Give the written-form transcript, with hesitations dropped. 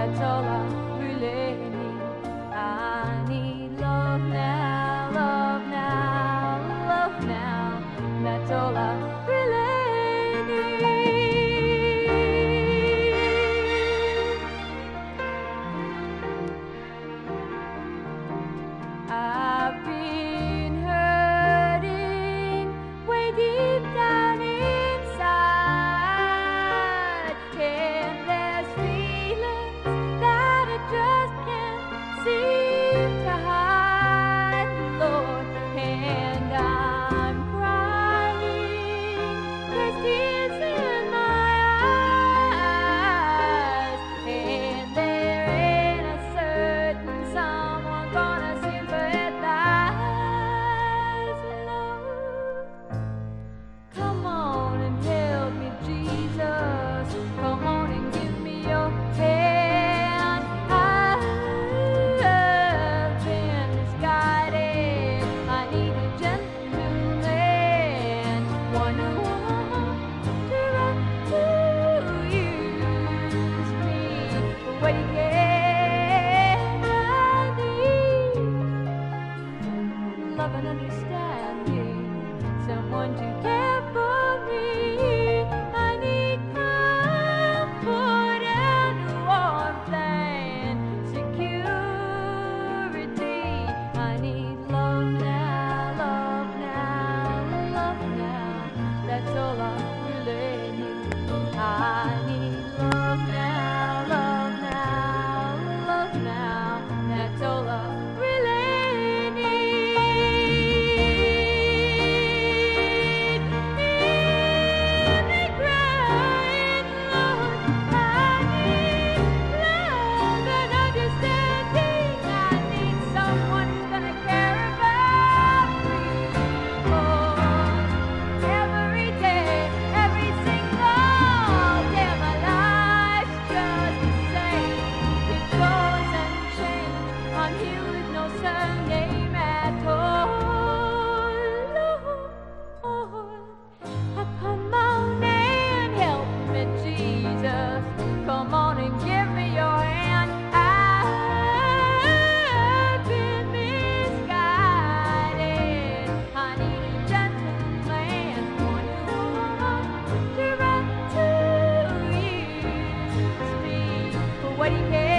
That's all I really need. I need love now, love now, love now. That's all I really need. I've been hurting way deep down inside, and there's feelings that I just can't seem to hide, Lord. And I'm crying, there's tears in my eyes, and there ain't a certain someone gonna sympathize, Lord. Come on and help me, Jesus. Come on and give me your hand. I've been misguided. I need a gentleman, one who wants to use me for what he can. I need love and understanding, someone to care for me. I need comfort and warmth and security. I need love now, love now, love now. That's all I really need. I need love now, love now, love now. That's all I really need. Hear me crying, Lord. I need love and understanding. I need someone who's gonna care about me, Lord. Every day, every single day of my life's just the same. It goes unchanged on you with no surname at all, Lord. Come on and help me, Jesus. Come on and give me your hand. I've been misguided. I need a gentleman, one who wants to use me for what he can.